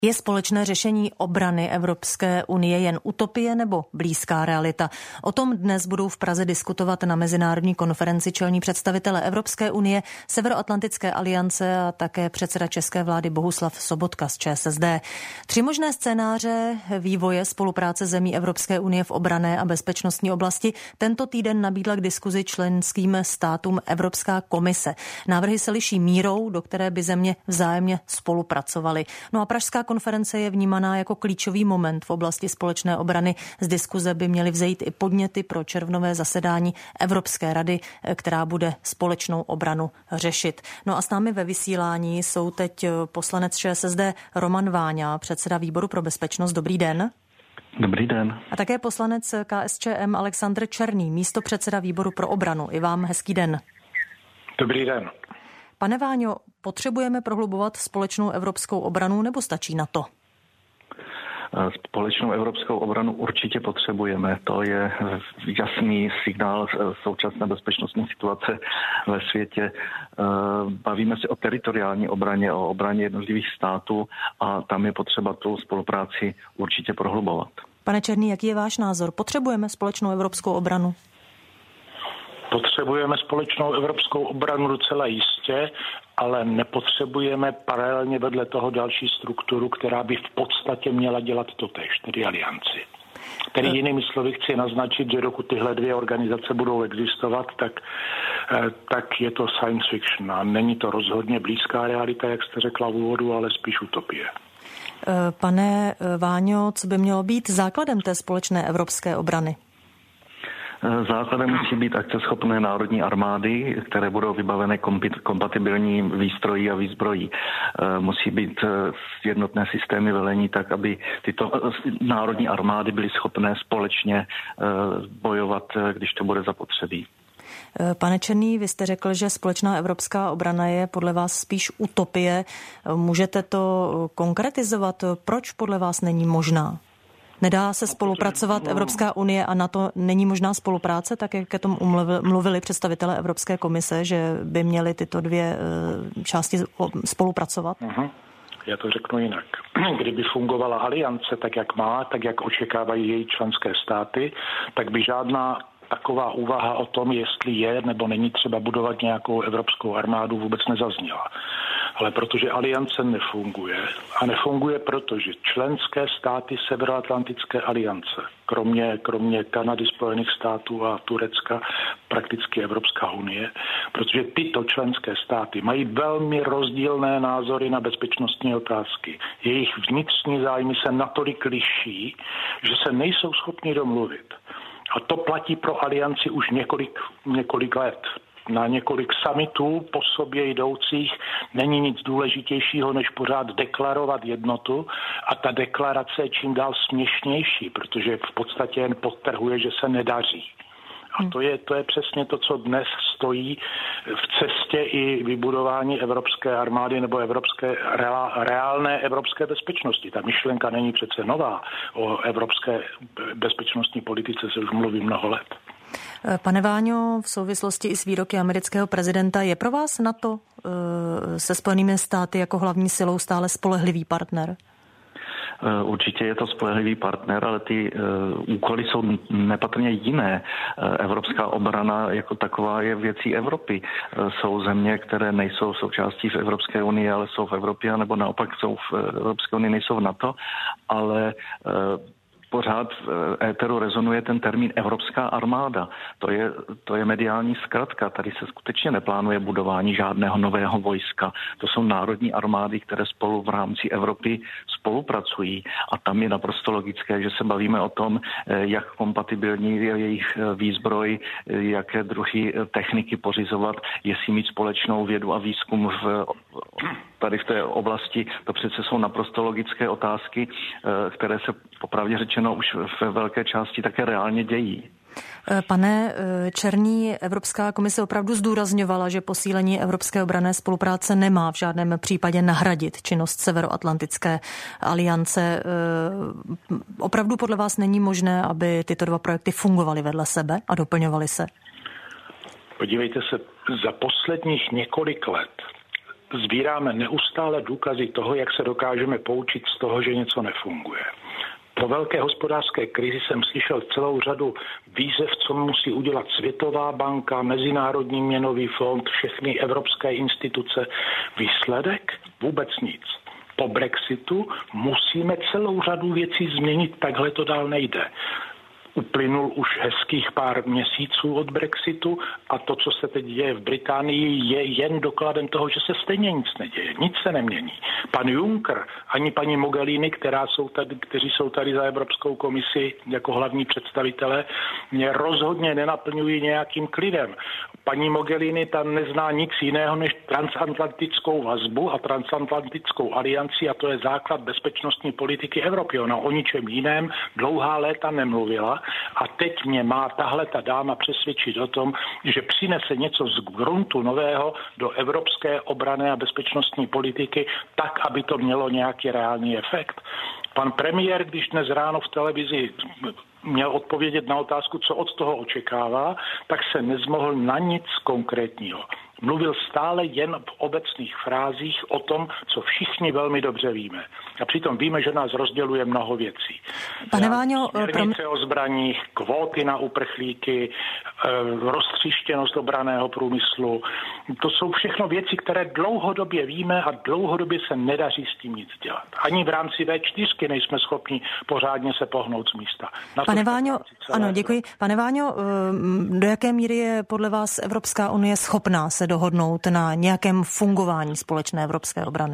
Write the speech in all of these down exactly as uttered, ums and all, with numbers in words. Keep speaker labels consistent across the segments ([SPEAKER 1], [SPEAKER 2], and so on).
[SPEAKER 1] Je společné řešení obrany Evropské unie jen utopie nebo blízká realita? O tom dnes budou v Praze diskutovat na mezinárodní konferenci čelní představitelé Evropské unie, Severoatlantické aliance a také předseda české vlády Bohuslav Sobotka z ČSSD. Tři možné scénáře vývoje spolupráce zemí Evropské unie v obranné a bezpečnostní oblasti tento týden nabídla k diskuzi členským státům Evropská komise. Návrhy se liší mírou, do které by země vzájemně spolupracovaly. No a pražská konference je vnímaná jako klíčový moment v oblasti společné obrany. Z diskuze by měly vzejít i podněty pro červnové zasedání Evropské rady, která bude společnou obranu řešit. No a s námi ve vysílání jsou teď poslanec ČSSD Roman Váňa, předseda výboru pro bezpečnost. Dobrý den.
[SPEAKER 2] Dobrý den.
[SPEAKER 1] A také poslanec KSČM Alexandr Černý, místopředseda výboru pro obranu. I vám hezký den.
[SPEAKER 3] Dobrý den.
[SPEAKER 1] Pane Váňo, potřebujeme prohlubovat společnou evropskou obranu nebo stačí na to?
[SPEAKER 2] Společnou evropskou obranu určitě potřebujeme. To je jasný signál současné bezpečnostní situace ve světě. Bavíme se o teritoriální obraně, o obraně jednotlivých států a tam je potřeba tu spolupráci určitě prohlubovat.
[SPEAKER 1] Pane Černý, jaký je váš názor? Potřebujeme společnou evropskou obranu?
[SPEAKER 3] Potřebujeme společnou evropskou obranu docela jistě, ale nepotřebujeme paralelně vedle toho další strukturu, která by v podstatě měla dělat totéž, tedy alianci. Tedy jinými slovy chci naznačit, že dokud tyhle dvě organizace budou existovat, tak, tak je to science fiction a není to rozhodně blízká realita, jak jste řekla v úvodu, ale spíš utopie.
[SPEAKER 1] Pane Váňo, co by mělo být základem té společné evropské obrany?
[SPEAKER 2] Základem musí být akceschopné národní armády, které budou vybavené kompatibilní výstrojí a výzbrojí. Musí být jednotné systémy velení tak, aby tyto národní armády byly schopné společně bojovat, když to bude zapotřebí.
[SPEAKER 1] Pane Černý, vy jste řekl, že společná evropská obrana je podle vás spíš utopie. Můžete to konkretizovat? Proč podle vás není možná? Nedá se spolupracovat Evropská unie a NATO není možná spolupráce, tak jak ke tomu mluvili představitelé Evropské komise, že by měly tyto dvě části spolupracovat?
[SPEAKER 3] Uh-huh. Já to řeknu jinak. Kdyby fungovala aliance tak, jak má, tak, jak očekávají její členské státy, tak by žádná taková úvaha o tom, jestli je nebo není třeba budovat nějakou evropskou armádu, vůbec nezazněla. Ale protože aliance nefunguje, a nefunguje proto, že členské státy Severoatlantické aliance, kromě, kromě Kanady, Spojených států a Turecka, prakticky Evropská unie, protože tyto členské státy mají velmi rozdílné názory na bezpečnostní otázky. Jejich vnitřní zájmy se natolik liší, že se nejsou schopni domluvit. A to platí pro alianci už několik, několik let. Na několik summitů po sobě jdoucích není nic důležitějšího, než pořád deklarovat jednotu a ta deklarace je čím dál směšnější, protože v podstatě jen podtrhuje, že se nedaří. A to je, to je přesně to, co dnes stojí v cestě i vybudování evropské armády nebo evropské, reálné evropské bezpečnosti. Ta myšlenka není přece nová. O evropské bezpečnostní politice se už mluví mnoho let.
[SPEAKER 1] Pane Váňo, v souvislosti i s výroky amerického prezidenta, je pro vás NATO se Spojenými státy jako hlavní silou stále spolehlivý partner?
[SPEAKER 2] Určitě je to spolehlivý partner, ale ty uh, úkoly jsou nepatrně jiné. Uh, evropská obrana jako taková je věcí Evropy. Uh, jsou země, které nejsou součástí v Evropské unii, ale jsou v Evropě, nebo naopak jsou v Evropské unii, nejsou v NATO, ale uh, pořád v éteru rezonuje ten termín Evropská armáda. To je, to je mediální zkratka. Tady se skutečně neplánuje budování žádného nového vojska. To jsou národní armády, které spolu v rámci Evropy spolupracují. A tam je naprosto logické, že se bavíme o tom, jak kompatibilní je jejich výzbroj, jaké druhy techniky pořizovat, jestli mít společnou vědu a výzkum v tady v té oblasti. To přece jsou naprosto logické otázky, které se popravdě řečeno už ve velké části také reálně dějí.
[SPEAKER 1] Pane Černý, Evropská komise opravdu zdůrazňovala, že posílení evropské obranné spolupráce nemá v žádném případě nahradit činnost Severoatlantické aliance. Opravdu podle vás není možné, aby tyto dva projekty fungovaly vedle sebe a doplňovaly se?
[SPEAKER 3] Podívejte se, za posledních několik let sbíráme neustále důkazy toho, jak se dokážeme poučit z toho, že něco nefunguje. Po velké hospodářské krizi jsem slyšel celou řadu výzev, co musí udělat Světová banka, Mezinárodní měnový fond, všechny evropské instituce. Výsledek? Vůbec nic. Po Brexitu musíme celou řadu věcí změnit, takhle to dál nejde. Uplynul už hezkých pár měsíců od Brexitu a to, co se teď děje v Británii, je jen dokladem toho, že se stejně nic neděje, nic se nemění. Pan Juncker ani paní Mogherini, která jsou tady, kteří jsou tady za Evropskou komisi jako hlavní představitelé, mě rozhodně nenaplňují nějakým klidem. Paní Mogherini tam nezná nic jiného než transatlantickou vazbu a transatlantickou alianci a to je základ bezpečnostní politiky Evropy. Ona o ničem jiném dlouhá léta nemluvila a teď mě má tahle ta dáma přesvědčit o tom, že přinese něco z gruntu nového do evropské obranné a bezpečnostní politiky tak, aby to mělo nějaký reálný efekt. Pan premiér, když dnes ráno v televizi měl odpovědět na otázku, co od toho očekává, tak se nezmohl na nic konkrétního. Mluvil stále jen v obecných frázích o tom, co všichni velmi dobře víme. A přitom víme, že nás rozděluje mnoho věcí.
[SPEAKER 1] Pane Váňo,
[SPEAKER 3] směrnice o zbraních, kvóty na uprchlíky, roztříštěnost obranného průmyslu. To jsou všechno věci, které dlouhodobě víme a dlouhodobě se nedaří s tím nic dělat. Ani v rámci vé čtyřky nejsme schopni pořádně se pohnout z místa. Na
[SPEAKER 1] Pane Váňo, ano, děkuji. Pane Váňo, do jaké míry je podle vás Evropská unie schopná se dohodnout na nějakém fungování společné evropské obrany?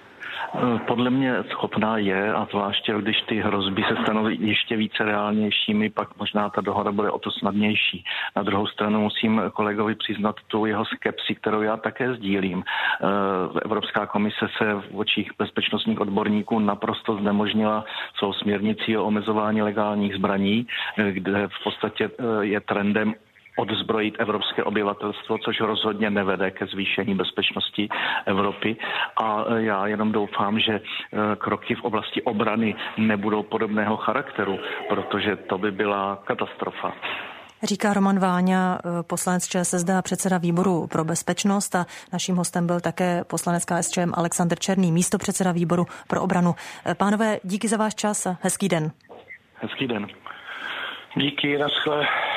[SPEAKER 2] Podle mě schopná je, a zvláště když ty hrozby se stanou ještě více reálnějšími, pak možná ta dohoda bude o to snadnější. Na druhou stranu musím kolegovi přiznat tu jeho skepsi, kterou já také sdílím. Evropská komise se v očích bezpečnostních odborníků naprosto znemožnila svou směrnicí o omezování legálních zbraní, kde v podstatě je trendem odzbrojit evropské obyvatelstvo, což rozhodně nevede ke zvýšení bezpečnosti Evropy. A já jenom doufám, že kroky v oblasti obrany nebudou podobného charakteru, protože to by byla katastrofa.
[SPEAKER 1] Říká Roman Váňa, poslanec ČSSD a předseda výboru pro bezpečnost a naším hostem byl také poslanec K S Č M Alexander Černý, místopředseda výboru pro obranu. Pánové, díky za váš čas a hezký den.
[SPEAKER 2] Hezký den.
[SPEAKER 3] Díky, naschle.